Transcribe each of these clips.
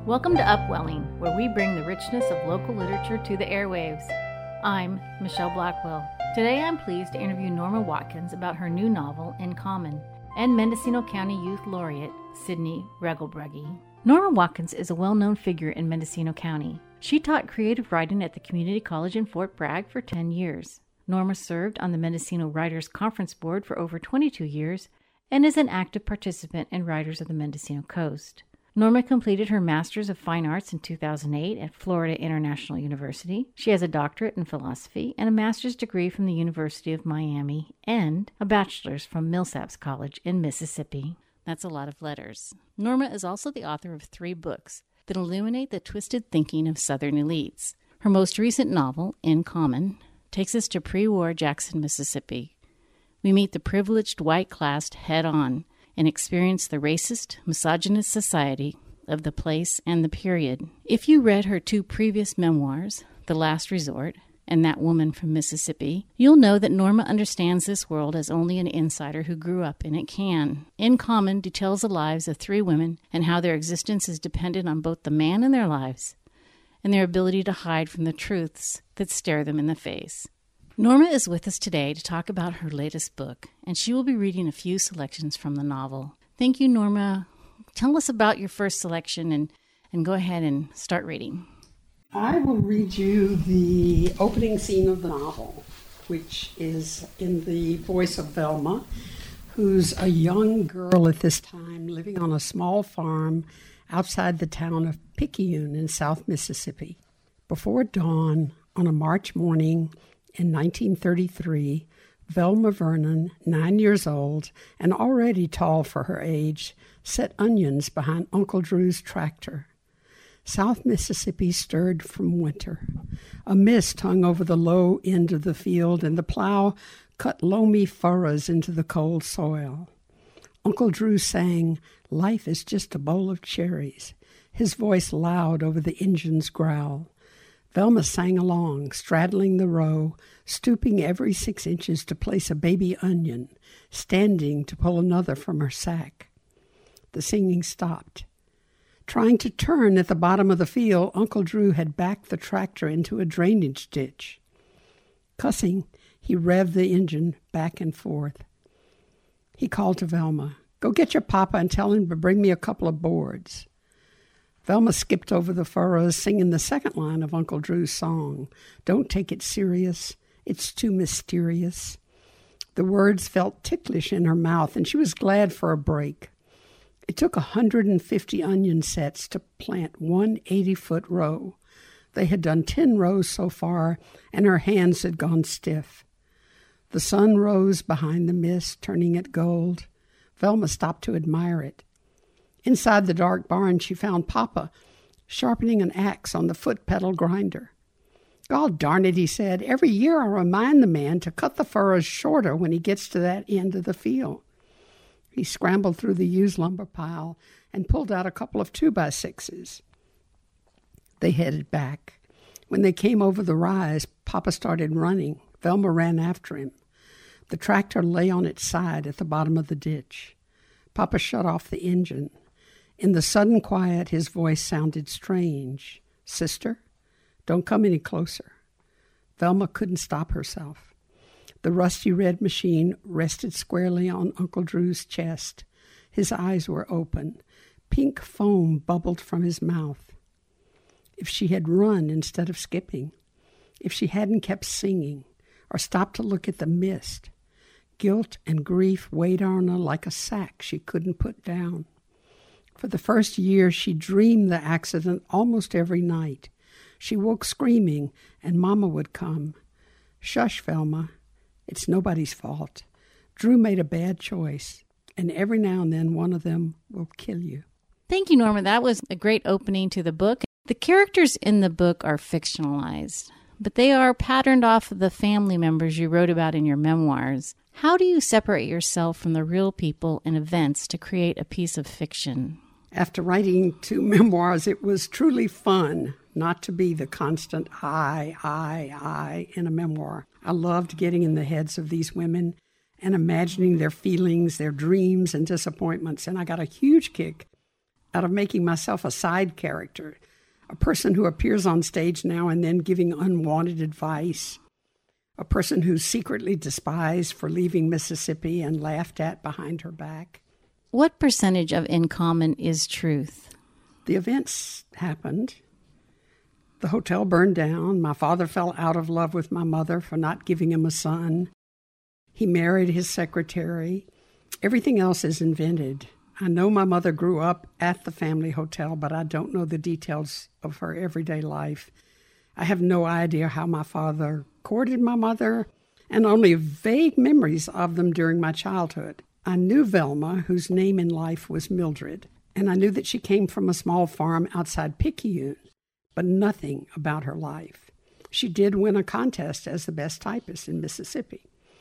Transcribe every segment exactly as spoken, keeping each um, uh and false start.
Welcome to Upwelling, where we bring the richness of local literature to the airwaves. I'm Michelle Blackwell. Today I'm pleased to interview Norma Watkins about her new novel, In Common, and Mendocino County Youth Laureate, Sidney Regelbrugge. Norma Watkins is a well-known figure in Mendocino County. She taught creative writing at the Community College in Fort Bragg for ten years. Norma served on the Mendocino Writers Conference Board for over twenty-two years and is an active participant in Writers of the Mendocino Coast. Norma completed her Master's of Fine Arts in two thousand eight at Florida International University. She has a doctorate in philosophy and a master's degree from the University of Miami and a bachelor's from Millsaps College in Mississippi. That's a lot of letters. Norma is also the author of three books that illuminate the twisted thinking of Southern elites. Her most recent novel, In Common, takes us to pre-war Jackson, Mississippi. We meet the privileged white class head-on and experience the racist, misogynist society of the place and the period. If you read her two previous memoirs, The Last Resort and That Woman from Mississippi, you'll know that Norma understands this world as only an insider who grew up in it can. In Common details the lives of three women and how their existence is dependent on both the man in their lives and their ability to hide from the truths that stare them in the face. Norma is with us today to talk about her latest book, and she will be reading a few selections from the novel. Thank you, Norma. Tell us about your first selection and, and go ahead and start reading. I will read you the opening scene of the novel, which is in the voice of Velma, who's a young girl at this time living on a small farm outside the town of Picayune in South Mississippi. Before dawn, on a March morning in nineteen thirty-three, Velma Vernon, nine years old and already tall for her age, set onions behind Uncle Drew's tractor. South Mississippi stirred from winter. A mist hung over the low end of the field, and the plow cut loamy furrows into the cold soil. Uncle Drew sang, "Life is just a bowl of cherries," his voice loud over the engine's growl. Velma sang along, straddling the row, stooping every six inches to place a baby onion, standing to pull another from her sack. The singing stopped. Trying to turn at the bottom of the field, Uncle Drew had backed the tractor into a drainage ditch. Cussing, he revved the engine back and forth. He called to Velma, "Go get your papa and tell him to bring me a couple of boards." Velma skipped over the furrows, singing the second line of Uncle Drew's song, "Don't take it serious, it's too mysterious." The words felt ticklish in her mouth, and she was glad for a break. It took one hundred fifty onion sets to plant one eighty-foot row. They had done ten rows so far, and her hands had gone stiff. The sun rose behind the mist, turning it gold. Velma stopped to admire it. Inside the dark barn, she found Papa sharpening an axe on the foot pedal grinder. "God darn it," he said, "every year I remind the man to cut the furrows shorter when he gets to that end of the field." He scrambled through the used lumber pile and pulled out a couple of two-by-sixes. They headed back. When they came over the rise, Papa started running. Velma ran after him. The tractor lay on its side at the bottom of the ditch. Papa shut off the engine. In the sudden quiet, his voice sounded strange. "Sister, don't come any closer." Velma couldn't stop herself. The rusty red machine rested squarely on Uncle Drew's chest. His eyes were open. Pink foam bubbled from his mouth. If she had run instead of skipping, if she hadn't kept singing or stopped to look at the mist, guilt and grief weighed on her like a sack she couldn't put down. For the first year, she dreamed the accident almost every night. She woke screaming, and Mama would come. "Shush, Velma. It's nobody's fault. Drew made a bad choice, and every now and then one of them will kill you." Thank you, Norma. That was a great opening to the book. The characters in the book are fictionalized, but they are patterned off of the family members you wrote about in your memoirs. How do you separate yourself from the real people and events to create a piece of fiction? After writing two memoirs, it was truly fun not to be the constant I, I, I in a memoir. I loved getting in the heads of these women and imagining their feelings, their dreams, and disappointments, and I got a huge kick out of making myself a side character, a person who appears on stage now and then giving unwanted advice, a person who's secretly despised for leaving Mississippi and laughed at behind her back. What percentage of In Common is truth? The events happened. The hotel burned down. My father fell out of love with my mother for not giving him a son. He married his secretary. Everything else is invented. I know my mother grew up at the family hotel, but I don't know the details of her everyday life. I have no idea how my father courted my mother, and only vague memories of them during my childhood. I knew Velma, whose name in life was Mildred, and I knew that she came from a small farm outside Picayune, but nothing about her life. She did win a contest as the best typist in Mississippi.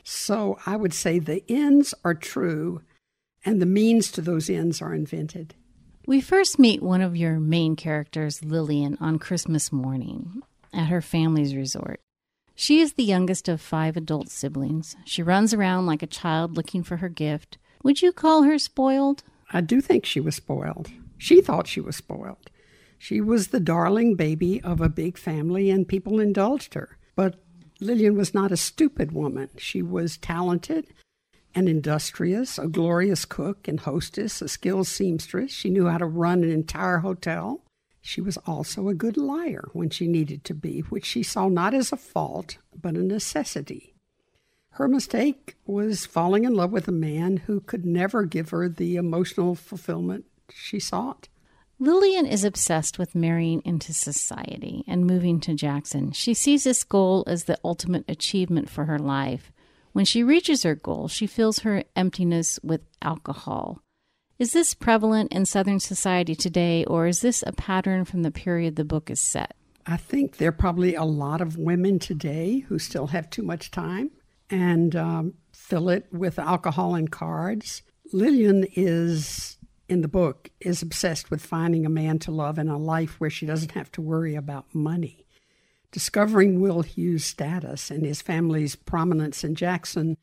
So I would say the ends are true, and the means to those ends are invented. We first meet one of your main characters, Lillian, on Christmas morning at her family's resort. She is the youngest of five adult siblings. She runs around like a child looking for her gift. Would you call her spoiled? I do think she was spoiled. She thought she was spoiled. She was the darling baby of a big family, and people indulged her. But Lillian was not a stupid woman. She was talented and industrious, a glorious cook and hostess, a skilled seamstress. She knew how to run an entire hotel. She was also a good liar when she needed to be, which she saw not as a fault, but a necessity. Her mistake was falling in love with a man who could never give her the emotional fulfillment she sought. Lillian is obsessed with marrying into society and moving to Jackson. She sees this goal as the ultimate achievement for her life. When she reaches her goal, she fills her emptiness with alcohol. Is this prevalent in Southern society today, or is this a pattern from the period the book is set? I think there are probably a lot of women today who still have too much time and um, fill it with alcohol and cards. Lillian is, in the book, is obsessed with finding a man to love in a life where she doesn't have to worry about money. Discovering Will Hughes' status and his family's prominence in Jackson,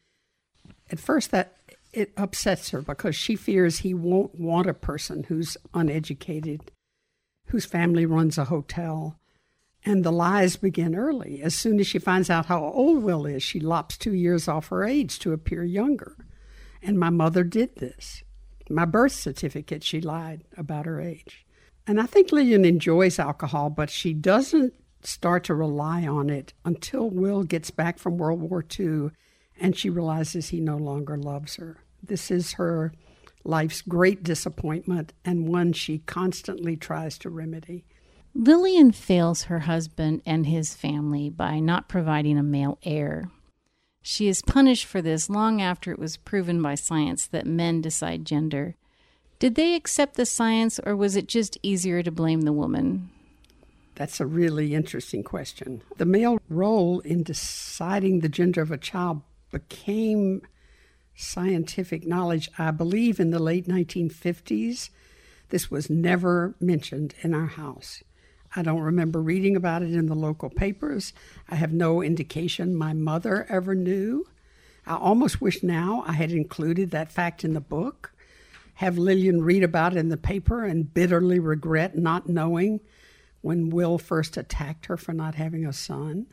at first that it upsets her because she fears he won't want a person who's uneducated, whose family runs a hotel. And the lies begin early. As soon as she finds out how old Will is, she lops two years off her age to appear younger. And my mother did this. My birth certificate, she lied about her age. And I think Lillian enjoys alcohol, but she doesn't start to rely on it until Will gets back from World War Two and she realizes he no longer loves her. This is her life's great disappointment and one she constantly tries to remedy. Lillian fails her husband and his family by not providing a male heir. She is punished for this long after it was proven by science that men decide gender. Did they accept the science, or was it just easier to blame the woman? That's a really interesting question. The male role in deciding the gender of a child became scientific knowledge, I believe, in the late nineteen fifties. This was never mentioned in our house. I don't remember reading about it in the local papers. I have no indication my mother ever knew. I almost wish now I had included that fact in the book. Have Lillian read about it in the paper and bitterly regret not knowing when Will first attacked her for not having a son.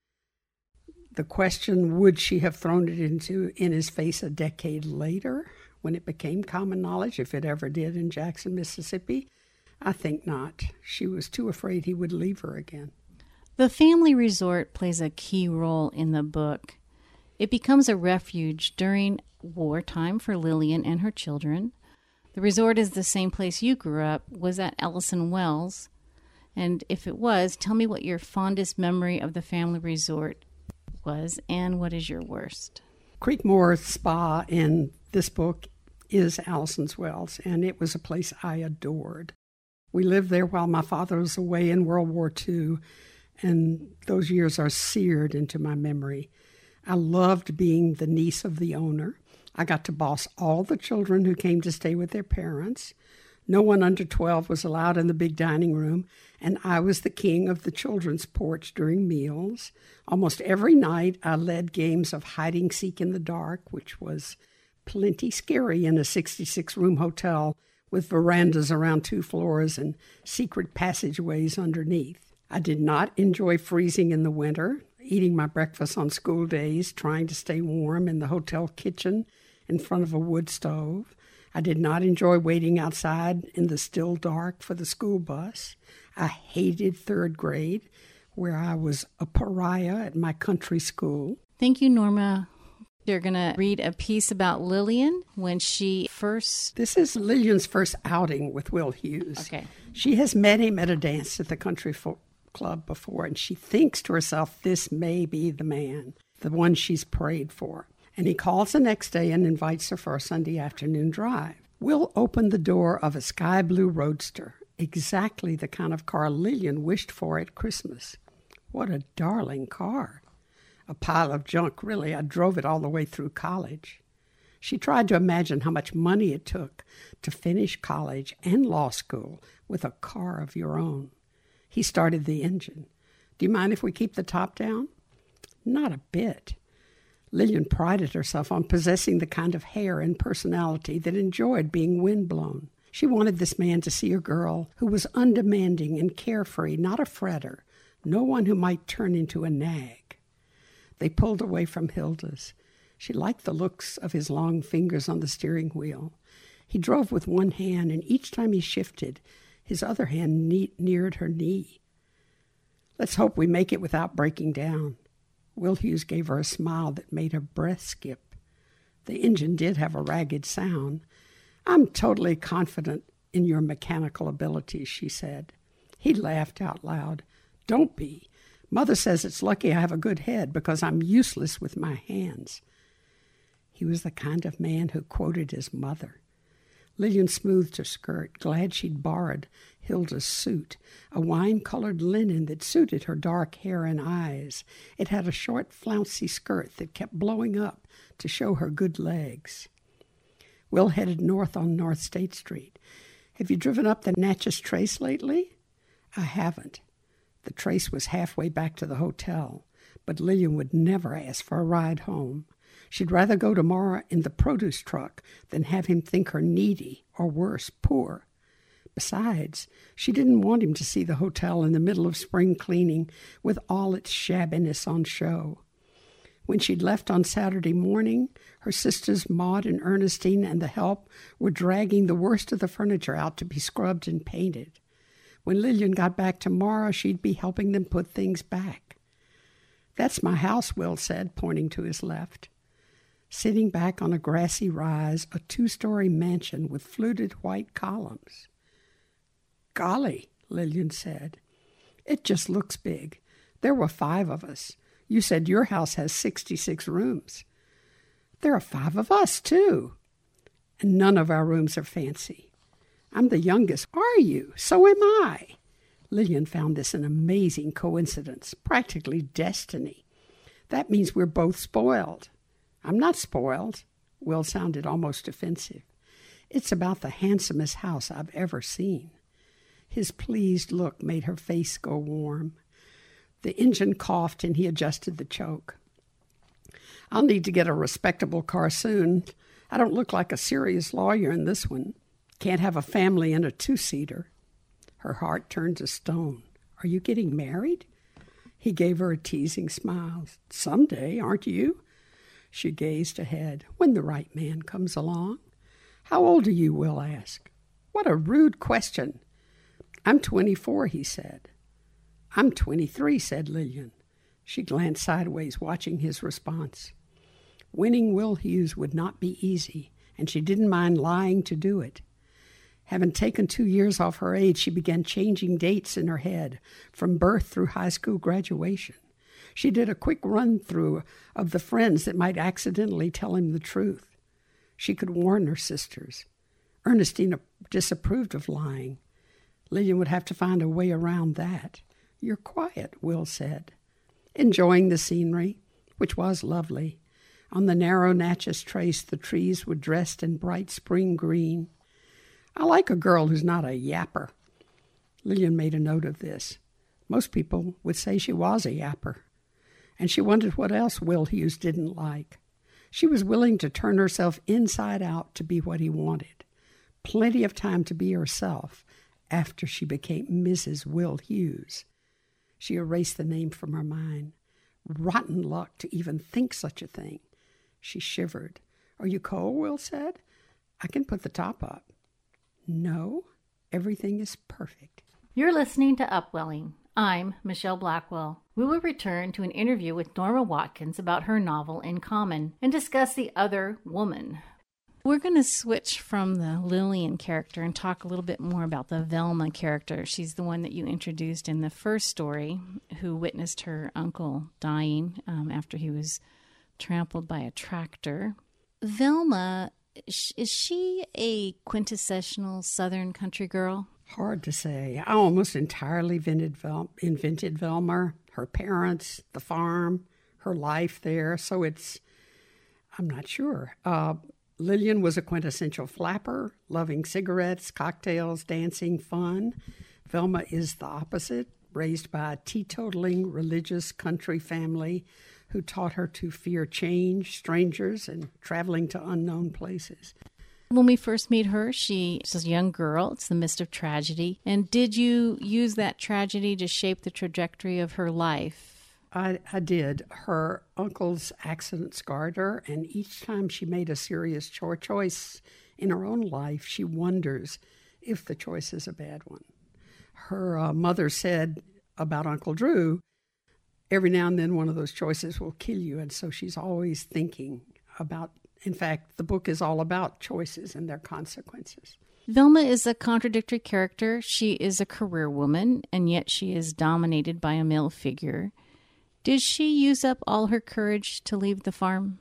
The question, would she have thrown it into in his face a decade later when it became common knowledge, if it ever did in Jackson, Mississippi? I think not. She was too afraid he would leave her again. The family resort plays a key role in the book. It becomes a refuge during wartime for Lillian and her children. The resort is the same place you grew up. Was at Ellison Wells? And if it was, tell me what your fondest memory of the family resort was and what is your worst. Creekmore Spa in this book is Allison's Wells, and it was a place I adored. We lived there while my father was away in World War Two, and those years are seared into my memory. I loved being the niece of the owner. I got to boss all the children who came to stay with their parents. No one under twelve was allowed in the big dining room, and I was the king of the children's porch during meals. Almost every night, I led games of hide-and-seek in the dark, which was plenty scary in a sixty-six room hotel with verandas around two floors and secret passageways underneath. I did not enjoy freezing in the winter, eating my breakfast on school days, trying to stay warm in the hotel kitchen in front of a wood stove. I did not enjoy waiting outside in the still dark for the school bus. I hated third grade, where I was a pariah at my country school. Thank you, Norma. You're going to read a piece about Lillian when she first... This is Lillian's first outing with Will Hughes. Okay. She has met him at a dance at the country fo- club before, and she thinks to herself, this may be the man, the one she's prayed for. And he calls the next day and invites her for a Sunday afternoon drive. Will opened the door of a sky blue roadster, exactly the kind of car Lillian wished for at Christmas. What a darling car. A pile of junk, really. I drove it all the way through college. She tried to imagine how much money it took to finish college and law school with a car of your own. He started the engine. Do you mind if we keep the top down? Not a bit. Lillian prided herself on possessing the kind of hair and personality that enjoyed being windblown. She wanted this man to see a girl who was undemanding and carefree, not a fretter, no one who might turn into a nag. They pulled away from Hilda's. She liked the looks of his long fingers on the steering wheel. He drove with one hand, and each time he shifted, his other hand ne- neared her knee. Let's hope we make it without breaking down. Will Hughes gave her a smile that made her breath skip. The engine did have a ragged sound. I'm totally confident in your mechanical abilities, she said. He laughed out loud. Don't be. Mother says it's lucky I have a good head because I'm useless with my hands. He was the kind of man who quoted his mother. Lillian smoothed her skirt, glad she'd borrowed Hilda's suit, a wine-colored linen that suited her dark hair and eyes. It had a short, flouncy skirt that kept blowing up to show her good legs. Will headed north on North State Street. Have you driven up the Natchez Trace lately? I haven't. The Trace was halfway back to the hotel, but Lillian would never ask for a ride home. She'd rather go tomorrow in the produce truck than have him think her needy, or worse, poor. Besides, she didn't want him to see the hotel in the middle of spring cleaning with all its shabbiness on show. When she'd left on Saturday morning, her sisters Maud and Ernestine and the help were dragging the worst of the furniture out to be scrubbed and painted. When Lillian got back tomorrow, she'd be helping them put things back. That's my house, Will said, pointing to his left. Sitting back on a grassy rise, a two-story mansion with fluted white columns. Golly, Lillian said. It just looks big. There were five of us. You said your house has sixty-six rooms. There are five of us, too. And none of our rooms are fancy. I'm the youngest. Are you? So am I. Lillian found this an amazing coincidence, practically destiny. That means we're both spoiled. I'm not spoiled. Will sounded almost offensive. It's about the handsomest house I've ever seen. His pleased look made her face go warm. The engine coughed and he adjusted the choke. I'll need to get a respectable car soon. I don't look like a serious lawyer in this one. Can't have a family in a two-seater. Her heart turned to stone. Are you getting married? He gave her a teasing smile. Someday, aren't you? She gazed ahead. When the right man comes along. How old are you, Will asked. What a rude question. I'm twenty-four, he said. I'm twenty-three, said Lillian. She glanced sideways, watching his response. Winning Will Hughes would not be easy, and she didn't mind lying to do it. Having taken two years off her age, she began changing dates in her head, from birth through high school graduation. She did a quick run-through of the friends that might accidentally tell him the truth. She could warn her sisters. Ernestine disapproved of lying. Lillian would have to find a way around that. You're quiet, Will said, enjoying the scenery, which was lovely. On the narrow Natchez Trace, the trees were dressed in bright spring green. I like a girl who's not a yapper. Lillian made a note of this. Most people would say she was a yapper. And she wondered what else Will Hughes didn't like. She was willing to turn herself inside out to be what he wanted. plenty of time to be herself after she became Missus Will Hughes. She erased the name from her mind. Rotten luck to even think such a thing. She shivered. "Are you cold?" Will said. "I can put the top up." "No, everything is perfect." You're listening to Upwelling. I'm Michelle Blackwell. We will return to an interview with Norma Watkins about her novel In Common and discuss the other woman. We're going to switch from the Lillian character and talk a little bit more about the Velma character. She's the one that you introduced in the first story, who witnessed her uncle dying um, after he was trampled by a tractor. Velma, is she a quintessential Southern country girl? Hard to say. I almost entirely invented, Vel- invented Velma, her parents, the farm, her life there. So it's, I'm not sure. Uh, Lillian was a quintessential flapper, loving cigarettes, cocktails, dancing, fun. Velma is the opposite, raised by a teetotaling religious country family who taught her to fear change, strangers, and traveling to unknown places. When we first meet her, she is a young girl. It's the midst of tragedy. And did you use that tragedy to shape the trajectory of her life? I, I did. Her uncle's accident scarred her, and each time she made a serious cho- choice in her own life, she wonders if the choice is a bad one. Her uh, mother said about Uncle Drew, every now and then one of those choices will kill you, and so she's always thinking about, in fact, the book is all about choices and their consequences. Velma is a contradictory character. She is a career woman, and yet she is dominated by a male figure. Did she use up all her courage to leave the farm?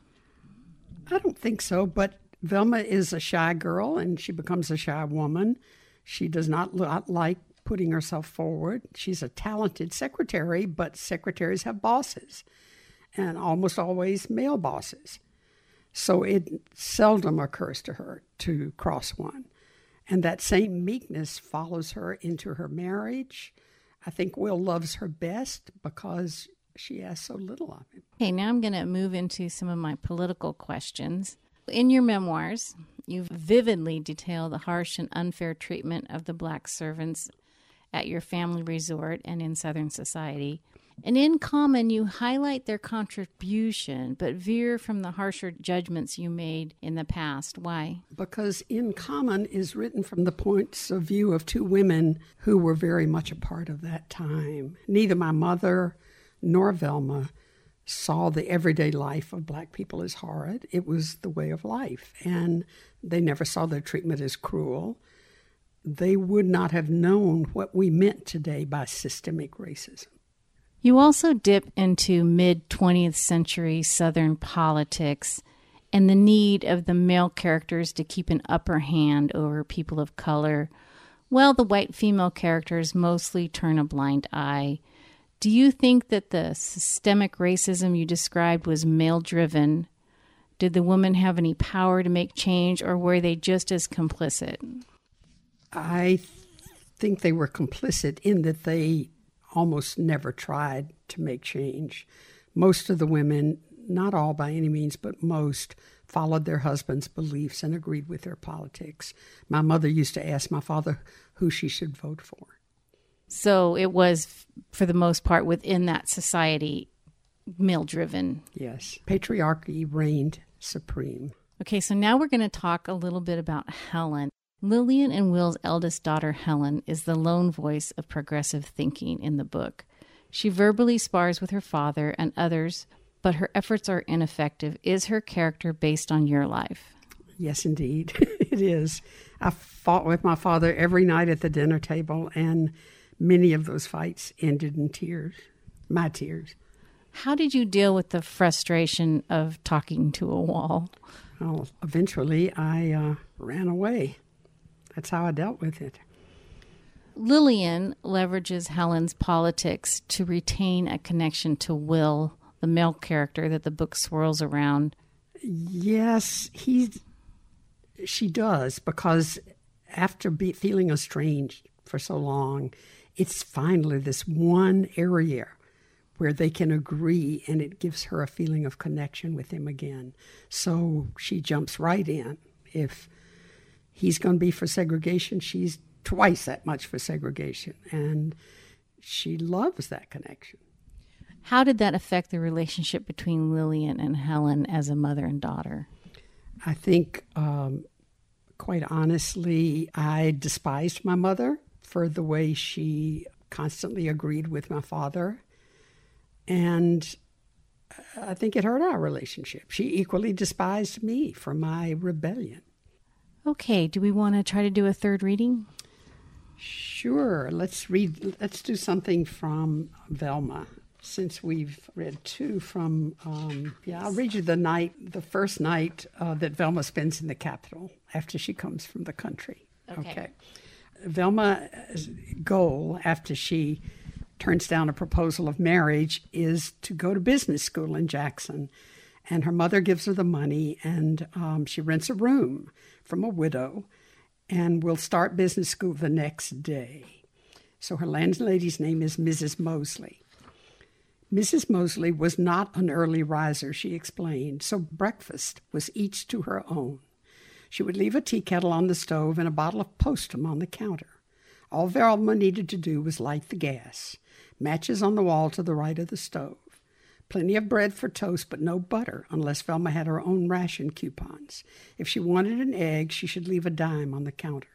I don't think so, but Velma is a shy girl, and she becomes a shy woman. She does not like putting herself forward. She's a talented secretary, but secretaries have bosses, and almost always male bosses. So it seldom occurs to her to cross one. And that same meekness follows her into her marriage. I think Will loves her best because she asks so little of him. Okay, now I'm going to move into some of my political questions. In your memoirs, you vividly detail the harsh and unfair treatment of the black servants at your family resort and in Southern society. And in Common, you highlight their contribution, but veer from the harsher judgments you made in the past. Why? Because In Common is written from the points of view of two women who were very much a part of that time. Neither my mother nor Velma saw the everyday life of black people as horrid. It was the way of life, and they never saw their treatment as cruel. They would not have known what we meant today by systemic racism. You also dip into mid-twentieth century Southern politics and the need of the male characters to keep an upper hand over people of color, while the white female characters mostly turn a blind eye. Do you think that the systemic racism you described was male-driven? Did the women have any power to make change, or were they just as complicit? I think they were complicit in that they almost never tried to make change. Most of the women, not all by any means, but most, followed their husbands' beliefs and agreed with their politics. My mother used to ask my father who she should vote for. So it was, for the most part, within that society, male-driven. Yes. Patriarchy reigned supreme. Okay, so now we're going to talk a little bit about Helen. Lillian and Will's eldest daughter, Helen, is the lone voice of progressive thinking in the book. She verbally spars with her father and others, but her efforts are ineffective. Is her character based on your life? Yes, indeed. It is. I fought with my father every night at the dinner table, and many of those fights ended in tears, my tears. How did you deal with the frustration of talking to a wall? Well, eventually I uh, ran away. That's how I dealt with it. Lillian leverages Helen's politics to retain a connection to Will, the male character that the book swirls around. Yes, he, she does, because after be, feeling estranged for so long, it's finally this one area where they can agree, and it gives her a feeling of connection with him again. So she jumps right in. If he's going to be for segregation. She's twice that much for segregation. And she loves that connection. How did that affect the relationship between Lillian and Helen as a mother and daughter? I think, um, quite honestly, I despised my mother for the way she constantly agreed with my father. And I think it hurt our relationship. She equally despised me for my rebellion. Okay, do we want to try to do a third reading? Sure. Let's read, let's do something from Velma. Since we've read two from, um, yeah, I'll read you the night, the first night uh, that Velma spends in the capital after she comes from the country. Okay. okay. Velma's goal after she turns down a proposal of marriage is to go to business school in Jackson. And her mother gives her the money, and um, she rents a room from a widow and will start business school the next day. So her landlady's name is Missus Mosley. Missus Mosley was not an early riser, she explained, so breakfast was each to her own. She would leave a tea kettle on the stove and a bottle of Postum on the counter. All Velma needed to do was light the gas. Matches on the wall to the right of the stove. Plenty of bread for toast, but no butter, unless Velma had her own ration coupons. If she wanted an egg, she should leave a dime on the counter.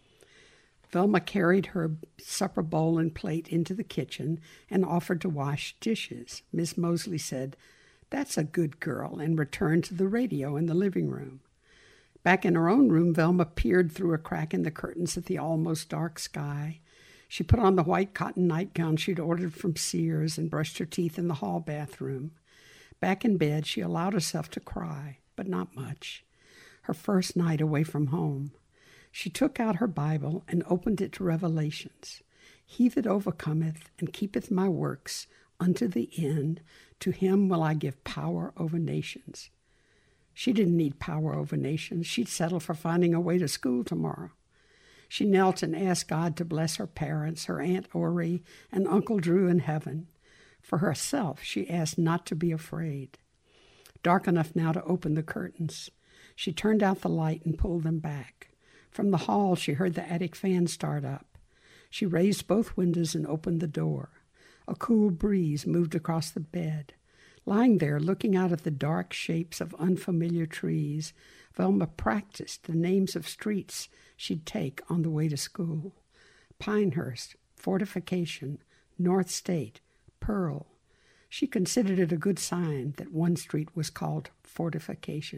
Velma carried her supper bowl and plate into the kitchen and offered to wash dishes. Miss Mosley said, "That's a good girl," and returned to the radio in the living room. Back in her own room, Velma peered through a crack in the curtains at the almost dark sky. She put on the white cotton nightgown she'd ordered from Sears and brushed her teeth in the hall bathroom. Back in bed, she allowed herself to cry, but not much. Her first night away from home. She took out her Bible and opened it to Revelations. He that overcometh and keepeth my works unto the end, to him will I give power over nations. She didn't need power over nations. She'd settle for finding a way to school tomorrow. She knelt and asked God to bless her parents, her Aunt Ori, and Uncle Drew in heaven. For herself, she asked not to be afraid. Dark enough now to open the curtains. She turned out the light and pulled them back. From the hall, she heard the attic fan start up. She raised both windows and opened the door. A cool breeze moved across the bed. Lying there, looking out at the dark shapes of unfamiliar trees, Velma practiced the names of streets she'd take on the way to school. Pinehurst, Fortification, North State, Pearl. She considered it a good sign that one street was called Fortification.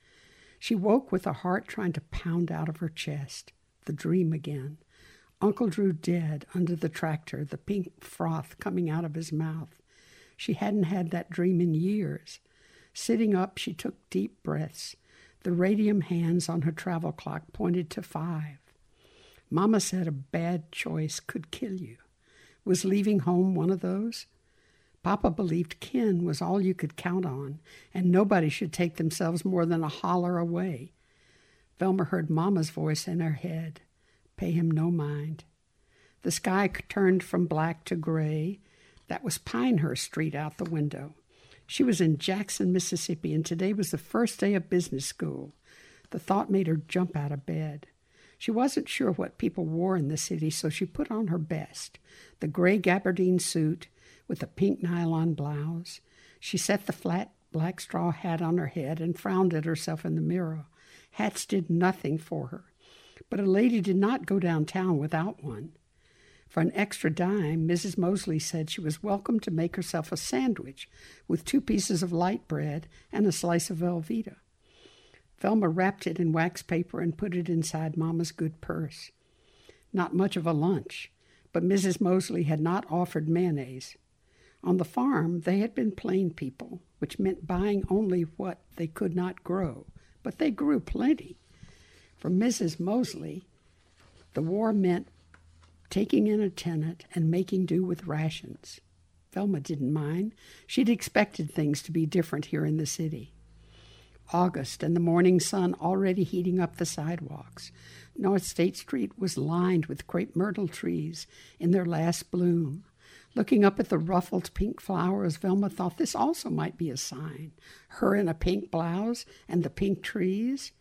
She woke with a heart trying to pound out of her chest. The dream again. Uncle Drew dead under the tractor, the pink froth coming out of his mouth. She hadn't had that dream in years. Sitting up, she took deep breaths. The radium hands on her travel clock pointed to five. Mama said a bad choice could kill you. Was leaving home one of those? Papa believed kin was all you could count on, and nobody should take themselves more than a holler away. Velma heard Mama's voice in her head. Pay him no mind. The sky turned from black to gray. That was Pinehurst Street out the window. She was in Jackson, Mississippi, and today was the first day of business school. The thought made her jump out of bed. She wasn't sure what people wore in the city, so she put on her best, the gray gabardine suit with a pink nylon blouse. She set the flat black straw hat on her head and frowned at herself in the mirror. Hats did nothing for her, but a lady did not go downtown without one. For an extra dime, Missus Mosley said she was welcome to make herself a sandwich with two pieces of light bread and a slice of Velveeta. Velma wrapped it in wax paper and put it inside Mama's good purse. Not much of a lunch, but Missus Mosley had not offered mayonnaise. On the farm, they had been plain people, which meant buying only what they could not grow, but they grew plenty. For Missus Mosley, the war meant taking in a tenant and making do with rations. Velma didn't mind. She'd expected things to be different here in the city. August and the morning sun already heating up the sidewalks. North State Street was lined with crepe myrtle trees in their last bloom. Looking up at the ruffled pink flowers, Velma thought this also might be a sign. Her in a pink blouse and the pink trees.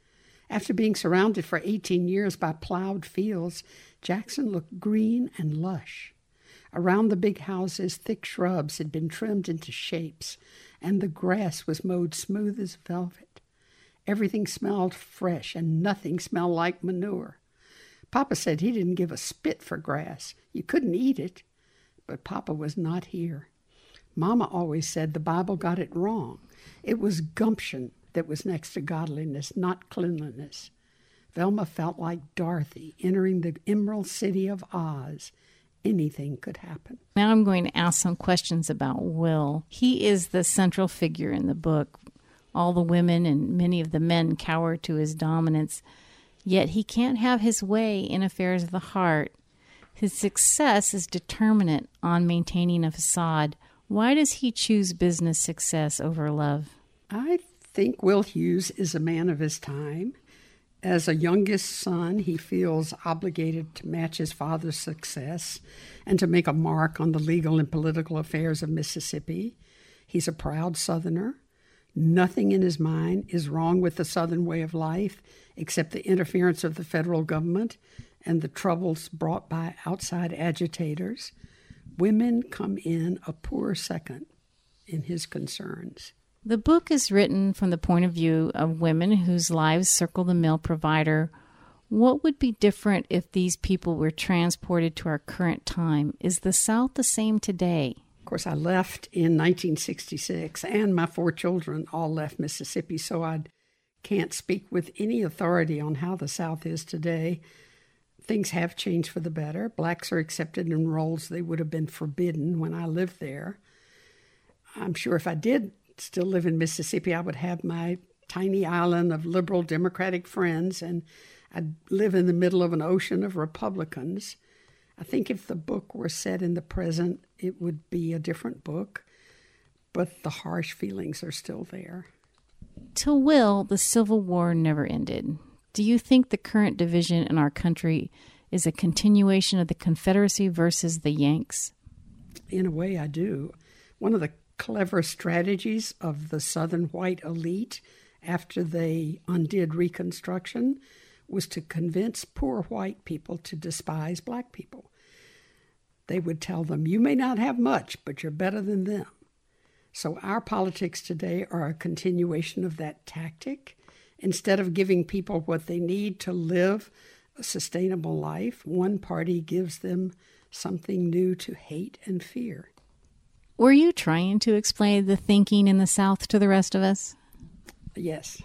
After being surrounded for eighteen years by plowed fields, Jackson looked green and lush. Around the big houses, thick shrubs had been trimmed into shapes, and the grass was mowed smooth as velvet. Everything smelled fresh, and nothing smelled like manure. Papa said he didn't give a spit for grass. You couldn't eat it. But Papa was not here. Mama always said the Bible got it wrong. It was gumption that was next to godliness, not cleanliness. Velma felt like Dorothy entering the Emerald City of Oz. Anything could happen. Now I'm going to ask some questions about Will. He is the central figure in the book. All the women and many of the men cower to his dominance, yet he can't have his way in affairs of the heart. His success is determinant on maintaining a facade. Why does he choose business success over love? I think Will Hughes is a man of his time. As a youngest son, he feels obligated to match his father's success and to make a mark on the legal and political affairs of Mississippi. He's a proud Southerner. Nothing in his mind is wrong with the Southern way of life except the interference of the federal government and the troubles brought by outside agitators. Women come in a poor second in his concerns. The book is written from the point of view of women whose lives circle the male provider. What would be different if these people were transported to our current time? Is the South the same today? Of course, I left in nineteen sixty-six, and my four children all left Mississippi, so I can't speak with any authority on how the South is today. Things have changed for the better. Blacks are accepted in roles they would have been forbidden when I lived there. I'm sure if I did still live in Mississippi, I would have my tiny island of liberal Democratic friends, and I'd live in the middle of an ocean of Republicans. I think if the book were set in the present, it would be a different book, but the harsh feelings are still there. To Will, the Civil War never ended. Do you think the current division in our country is a continuation of the Confederacy versus the Yanks? In a way, I do. One of the clever strategies of the Southern white elite after they undid Reconstruction was to convince poor white people to despise black people. They would tell them, you may not have much, but you're better than them. So our politics today are a continuation of that tactic. Instead of giving people what they need to live a sustainable life, one party gives them something new to hate and fear. Were you trying to explain the thinking in the South to the rest of us? Yes,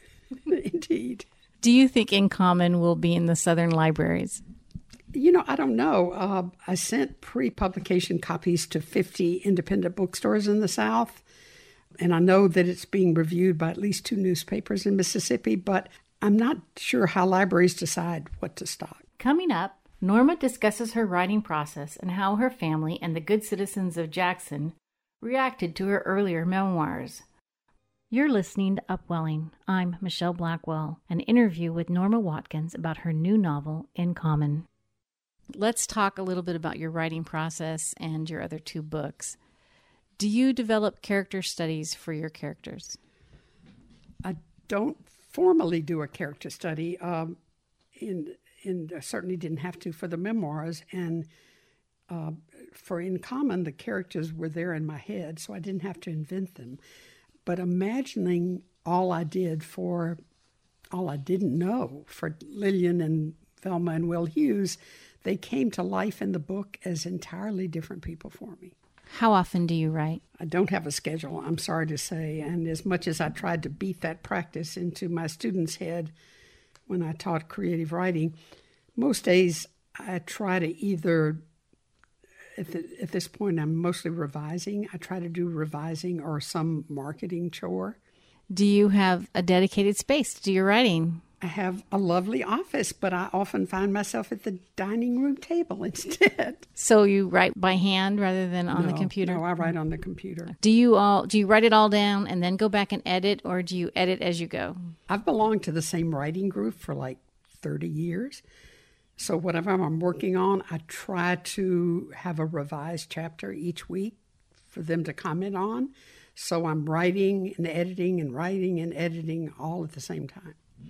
indeed. Do you think In Common will be in the Southern libraries? You know, I don't know. Uh, I sent pre-publication copies to fifty independent bookstores in the South, and I know that it's being reviewed by at least two newspapers in Mississippi, but I'm not sure how libraries decide what to stock. Coming up, Norma discusses her writing process and how her family and the good citizens of Jackson reacted to her earlier memoirs. You're listening to Upwelling. I'm Michelle Blackwell, an interview with Norma Watkins about her new novel, In Common. Let's talk a little bit about your writing process and your other two books. Do you develop character studies for your characters? I don't formally do a character study. Um, in, in, I certainly didn't have to for the memoirs. And uh, for In Common, the characters were there in my head, so I didn't have to invent them. But imagining all I did for, all I didn't know, for Lillian and Velma and Will Hughes, they came to life in the book as entirely different people for me. How often do you write? I don't have a schedule, I'm sorry to say. And as much as I tried to beat that practice into my students' head when I taught creative writing, most days I try to either, at, the, at this point I'm mostly revising. I try to do revising or some marketing chore. Do you have a dedicated space to your writing? I have a lovely office, but I often find myself at the dining room table instead. So you write by hand rather than on no, the computer? No, I write on the computer. Do you all do you write it all down and then go back and edit, or do you edit as you go? I've belonged to the same writing group for like thirty years. So whatever I'm working on, I try to have a revised chapter each week for them to comment on. So I'm writing and editing and writing and editing all at the same time.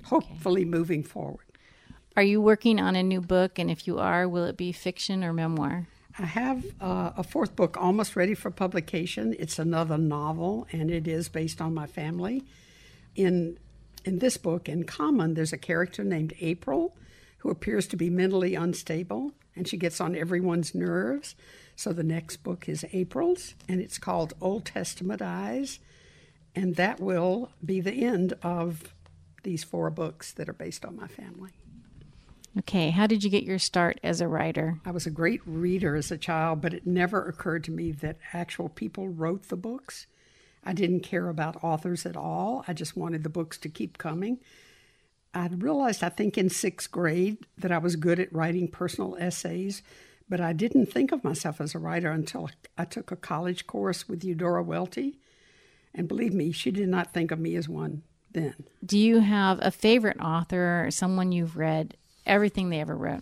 hopefully okay. moving forward. Are you working on a new book? And if you are, will it be fiction or memoir? I have uh, a fourth book almost ready for publication. It's another novel, and it is based on my family. In in this book, In Common, there's a character named April who appears to be mentally unstable, and she gets on everyone's nerves. So the next book is April's, and it's called Old Testament Eyes, and that will be the end of these four books that are based on my family. Okay, how did you get your start as a writer? I was a great reader as a child, but it never occurred to me that actual people wrote the books. I didn't care about authors at all. I just wanted the books to keep coming. I realized, I think, in sixth grade that I was good at writing personal essays, but I didn't think of myself as a writer until I took a college course with Eudora Welty. And believe me, she did not think of me as one then. Do you have a favorite author or someone you've read everything they ever wrote?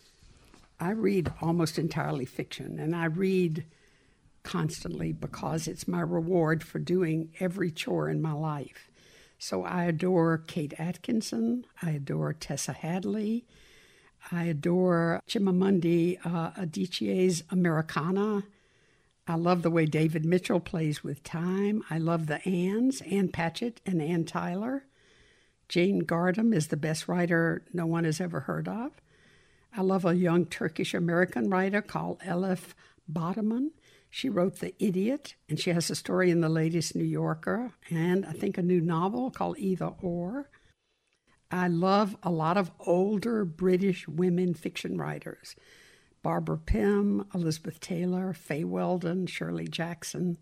I read almost entirely fiction, and I read constantly because it's my reward for doing every chore in my life. So I adore Kate Atkinson. I adore Tessa Hadley. I adore Chimamanda uh, Adichie's Americana. I love the way David Mitchell plays with time. I love the Anns, Ann Patchett and Ann Tyler. Jane Gardam is the best writer no one has ever heard of. I love a young Turkish-American writer called Elif Batuman. She wrote The Idiot, and she has a story in the latest New Yorker, and I think a new novel called Either Or. I love a lot of older British women fiction writers. Barbara Pym, Elizabeth Taylor, Faye Weldon, Shirley Jackson.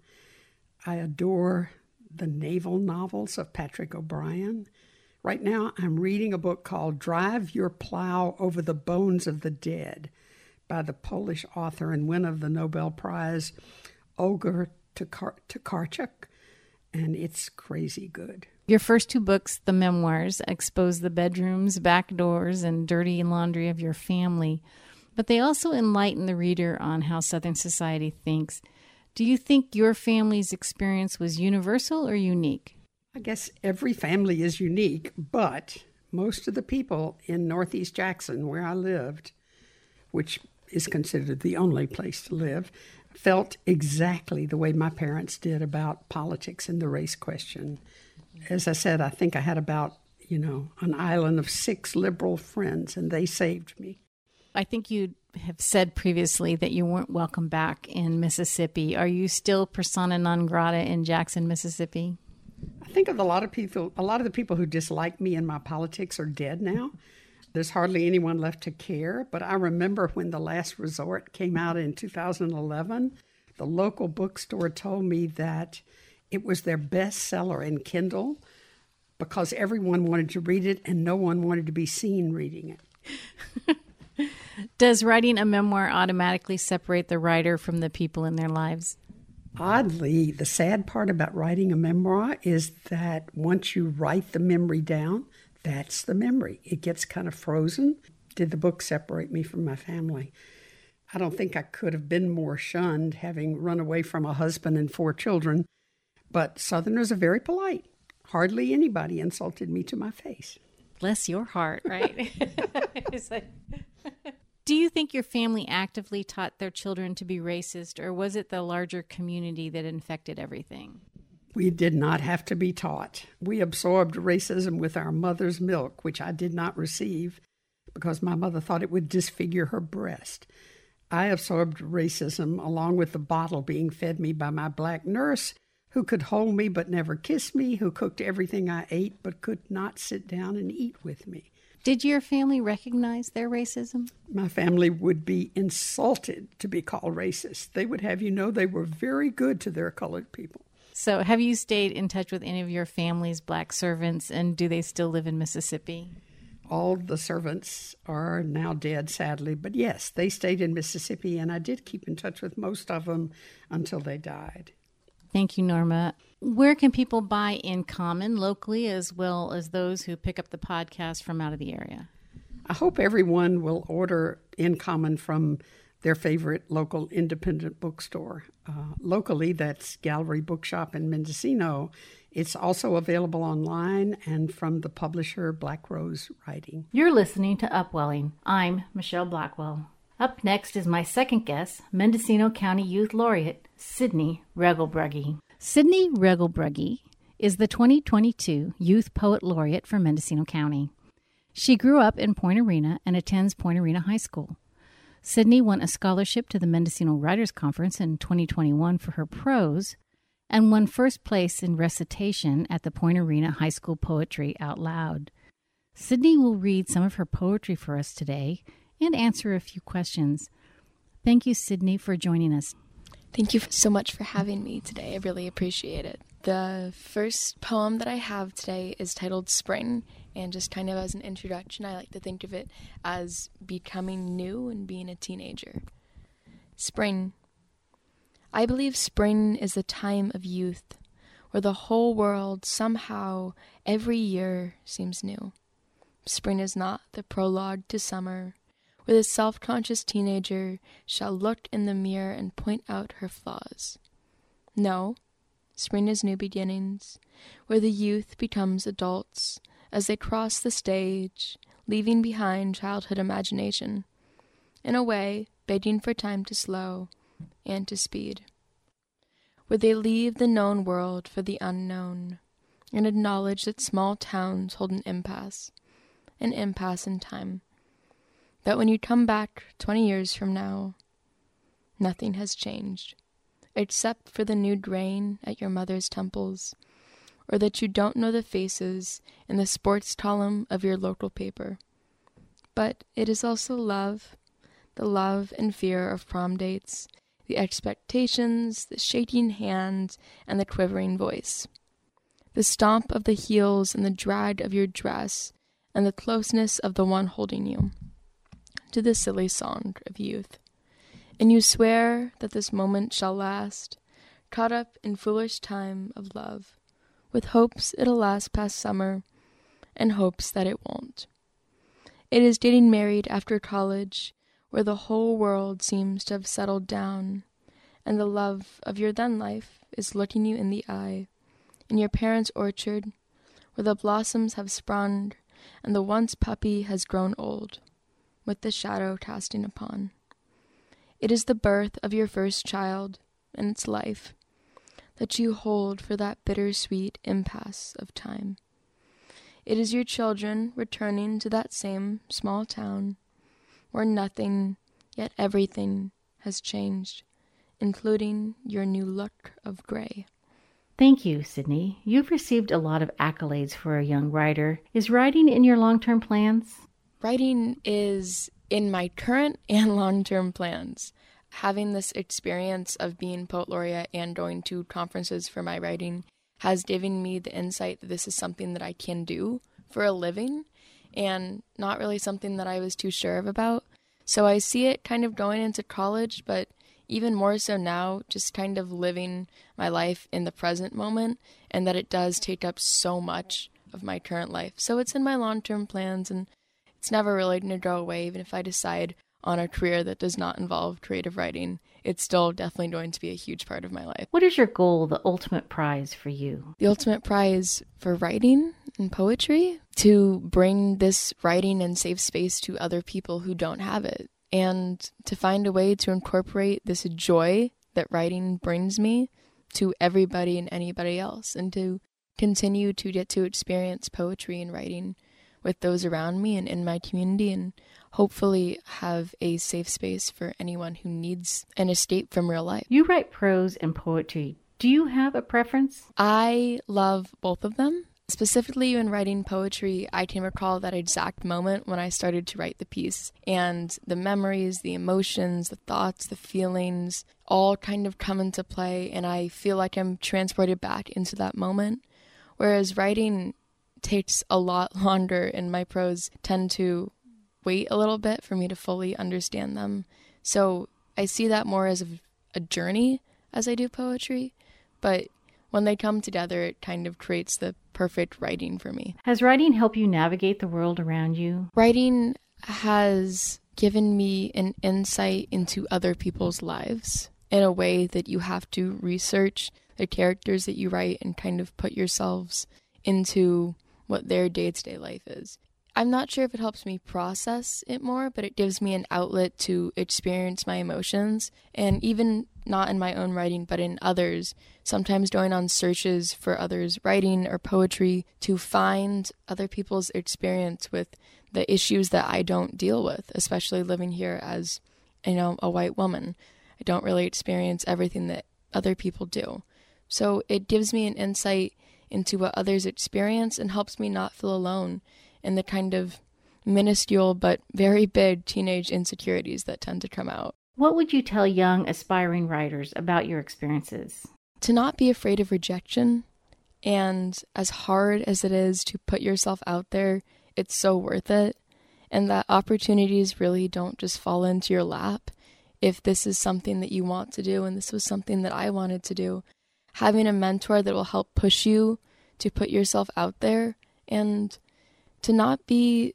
I adore the naval novels of Patrick O'Brian. Right now, I'm reading a book called Drive Your Plow Over the Bones of the Dead by the Polish author and winner of the Nobel Prize, Olga Tokarczuk, and it's crazy good. Your first two books, the memoirs, expose the bedrooms, back doors, and dirty laundry of your family, but they also enlighten the reader on how Southern society thinks. Do you think your family's experience was universal or unique? I guess every family is unique, but most of the people in Northeast Jackson, where I lived, which is considered the only place to live, felt exactly the way my parents did about politics and the race question. As I said, I think I had about, you know, an island of six liberal friends, and they saved me. I think you have said previously that you weren't welcome back in Mississippi. Are you still persona non grata in Jackson, Mississippi? I think of a lot of people, a lot of the people who dislike me and my politics are dead now. There's hardly anyone left to care. But I remember when The Last Resort came out in two thousand eleven, the local bookstore told me that it was their bestseller in Kindle because everyone wanted to read it and no one wanted to be seen reading it. Does writing a memoir automatically separate the writer from the people in their lives? Oddly, the sad part about writing a memoir is that once you write the memory down, that's the memory. It gets kind of frozen. Did the book separate me from my family? I don't think I could have been more shunned having run away from a husband and four children, but Southerners are very polite. Hardly anybody insulted me to my face. Bless your heart, right? It's like... Do you think your family actively taught their children to be racist, or was it the larger community that infected everything? We did not have to be taught. We absorbed racism with our mother's milk, which I did not receive because my mother thought it would disfigure her breast. I absorbed racism along with the bottle being fed me by my black nurse, who could hold me but never kiss me, who cooked everything I ate but could not sit down and eat with me. Did your family recognize their racism? My family would be insulted to be called racist. They would have you know they were very good to their colored people. So have you stayed in touch with any of your family's black servants, and do they still live in Mississippi? All the servants are now dead, sadly. But yes, they stayed in Mississippi, and I did keep in touch with most of them until they died. Thank you, Norma. Where can people buy In Common locally, as well as those who pick up the podcast from out of the area? I hope everyone will order In Common from their favorite local independent bookstore. Uh, locally, that's Gallery Bookshop in Mendocino. It's also available online and from the publisher Black Rose Writing. You're listening to Upwelling. I'm Michelle Blackwell. Up next is my second guest, Mendocino County Youth Laureate, Sydney Regelbrugge. Sydney Regelbrugge is the twenty twenty-two Youth Poet Laureate for Mendocino County. She grew up in Point Arena and attends Point Arena High School. Sydney won a scholarship to the Mendocino Writers Conference in twenty twenty-one for her prose and won first place in recitation at the Point Arena High School Poetry Out Loud. Sydney will read some of her poetry for us today and answer a few questions. Thank you, Sydney, for joining us. Thank you so much for having me today. I really appreciate it. The first poem that I have today is titled Spring, and just kind of as an introduction, I like to think of it as becoming new and being a teenager. Spring. I believe spring is the time of youth, where the whole world somehow every year seems new. Spring is not the prologue to summer, where the self-conscious teenager shall look in the mirror and point out her flaws. No, spring is new beginnings, where the youth becomes adults as they cross the stage, leaving behind childhood imagination, in a way begging for time to slow and to speed, where they leave the known world for the unknown, and acknowledge that small towns hold an impasse, an impasse in time, that when you come back twenty years from now, nothing has changed, except for the new grain at your mother's temples, or that you don't know the faces in the sports column of your local paper. But it is also love, the love and fear of prom dates, the expectations, the shaking hand, and the quivering voice, the stomp of the heels and the drag of your dress, and the closeness of the one holding you, to the silly song of youth. And you swear that this moment shall last, caught up in foolish time of love, with hopes it'll last past summer, and hopes that it won't. It is getting married after college, where the whole world seems to have settled down, and the love of your then life is looking you in the eye, in your parents' orchard, where the blossoms have sprung, and the once puppy has grown old, with the shadow casting upon. It is the birth of your first child, and its life, that you hold for that bittersweet impasse of time. It is your children returning to that same small town, where nothing, yet everything, has changed, including your new look of gray. Thank you, Sydney. You've received a lot of accolades for a young writer. Is writing in your long-term plans? Writing is in my current and long-term plans. Having this experience of being Poet Laureate and going to conferences for my writing has given me the insight that this is something that I can do for a living, and not really something that I was too sure of about. So I see it kind of going into college, but even more so now, just kind of living my life in the present moment, and that it does take up so much of my current life. So it's in my long-term plans, and it's never really going to go away. Even if I decide on a career that does not involve creative writing, it's still definitely going to be a huge part of my life. What is your goal, the ultimate prize for you? The ultimate prize for writing and poetry? To bring this writing and safe space to other people who don't have it, and to find a way to incorporate this joy that writing brings me to everybody and anybody else, and to continue to get to experience poetry and writing with those around me and in my community, and hopefully have a safe space for anyone who needs an escape from real life. You write prose and poetry. Do you have a preference? I love both of them. Specifically when writing poetry, I can recall that exact moment when I started to write the piece, and the memories, the emotions, the thoughts, the feelings all kind of come into play, and I feel like I'm transported back into that moment. Whereas writing takes a lot longer, and my prose tend to wait a little bit for me to fully understand them. So I see that more as a, a journey as I do poetry, but when they come together, it kind of creates the perfect writing for me. Has writing helped you navigate the world around you? Writing has given me an insight into other people's lives. in a way that you have to research the characters that you write and kind of put yourselves into what their day-to-day life is. I'm not sure if it helps me process it more, but it gives me an outlet to experience my emotions, and even not in my own writing, but in others, sometimes going on searches for others' writing or poetry to find other people's experience with the issues that I don't deal with, especially living here as, you know, a white woman. I don't really experience everything that other people do. So it gives me an insight into what others experience and helps me not feel alone in the kind of minuscule but very big teenage insecurities that tend to come out. What would you tell young aspiring writers about your experiences? To not be afraid of rejection, and as hard as it is to put yourself out there, it's so worth it, and that opportunities really don't just fall into your lap. If this is something that you want to do, and this was something that I wanted to do, having a mentor that will help push you to put yourself out there, and to not be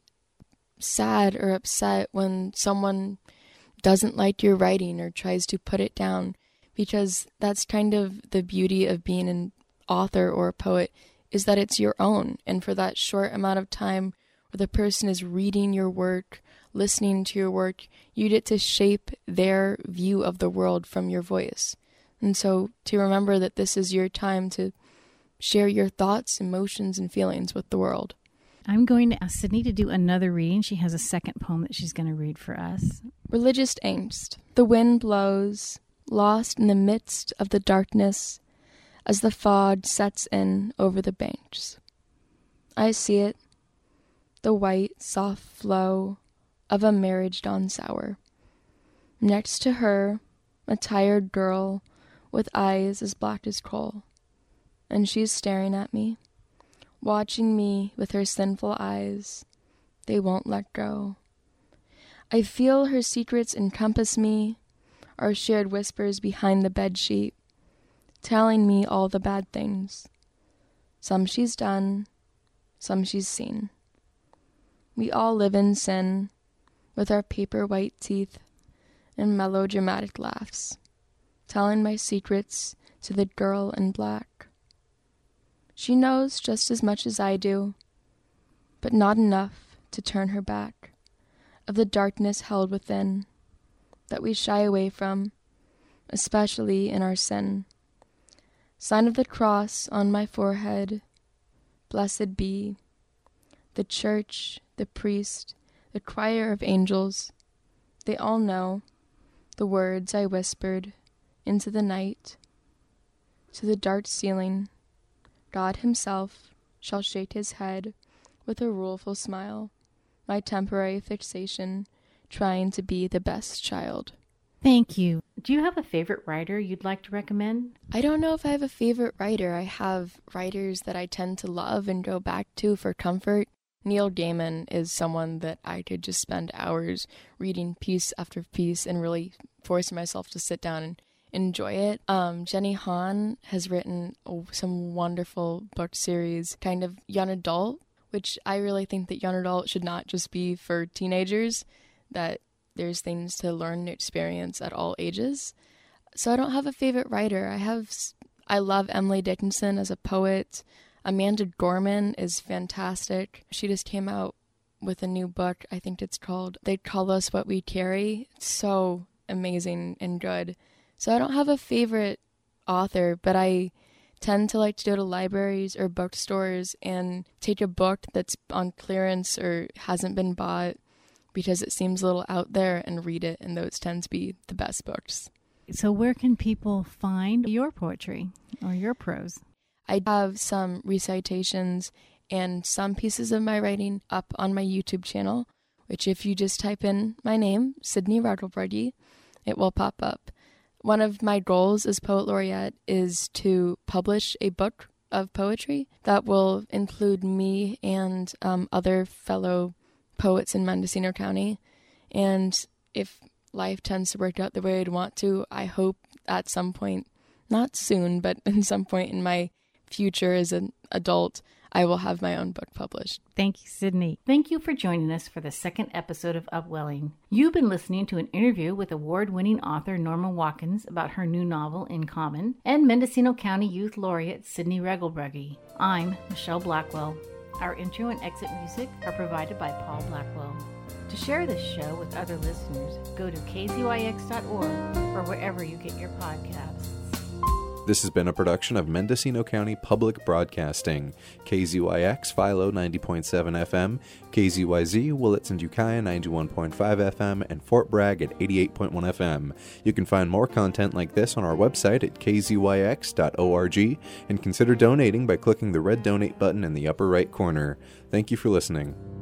sad or upset when someone doesn't like your writing or tries to put it down, because that's kind of the beauty of being an author or a poet, is that it's your own. And for that short amount of time where the person is reading your work, listening to your work, you get to shape their view of the world from your voice. And so to remember that this is your time to share your thoughts, emotions, and feelings with the world. I'm going to ask Sydney to do another reading. She has a second poem that she's going to read for us. Religious angst. The wind blows, lost in the midst of the darkness, as the fog sets in over the banks. I see it, the white, soft flow of a marriage gone sour. Next to her, a tired girl with eyes as black as coal, and she's staring at me, watching me with her sinful eyes. They won't let go. I feel her secrets encompass me, our shared whispers behind the bedsheet, telling me all the bad things. Some she's done, some she's seen. We all live in sin, with our paper white teeth and melodramatic laughs, telling my secrets to the girl in black. She knows just as much as I do, but not enough to turn her back, of the darkness held within, that we shy away from, especially in our sin. Sign of the cross on my forehead, blessed be, the church, the priest, the choir of angels, they all know the words I whispered into the night. To the dark ceiling, God himself shall shake his head with a rueful smile, my temporary fixation, trying to be the best child. Thank you. Do you have a favorite writer you'd like to recommend? I don't know if I have a favorite writer. I have writers that I tend to love and go back to for comfort. Neil Gaiman is someone that I could just spend hours reading piece after piece and really force myself to sit down and enjoy it. Um, Jenny Han has written oh, some wonderful book series, kind of young adult, which I really think that young adult should not just be for teenagers, that there's things to learn and experience at all ages. So I don't have a favorite writer. I have, I love Emily Dickinson as a poet. Amanda Gorman is fantastic. She just came out with a new book. I think it's called They Call Us What We Carry. It's so amazing and good. So I don't have a favorite author, but I tend to like to go to libraries or bookstores and take a book that's on clearance or hasn't been bought because it seems a little out there and read it, and those tend to be the best books. So where can people find your poetry or your prose? I have some recitations and some pieces of my writing up on my YouTube channel, which if you just type in my name, Sydney Rattlebuggy, it will pop up. One of my goals as Poet Laureate is to publish a book of poetry that will include me and um, other fellow poets in Mendocino County. And if life tends to work out the way I'd want to, I hope at some point, not soon, but at some point in my future as an adult, I will have my own book published. Thank you, Sydney. Thank you for joining us for the second episode of Upwelling. You've been listening to an interview with award-winning author Norma Watkins about her new novel, In Common, and Mendocino County Youth Laureate Sydney Regelbrugge. I'm Michelle Blackwell. Our intro and exit music are provided by Paul Blackwell. To share this show with other listeners, go to k z y x dot org or wherever you get your podcasts. This has been a production of Mendocino County Public Broadcasting, K Z Y X, Philo ninety point seven F M, K Z Y Z, Willits and Ukiah ninety-one point five F M, and Fort Bragg at eighty-eight point one F M. You can find more content like this on our website at k z y x dot org, and consider donating by clicking the red donate button in the upper right corner. Thank you for listening.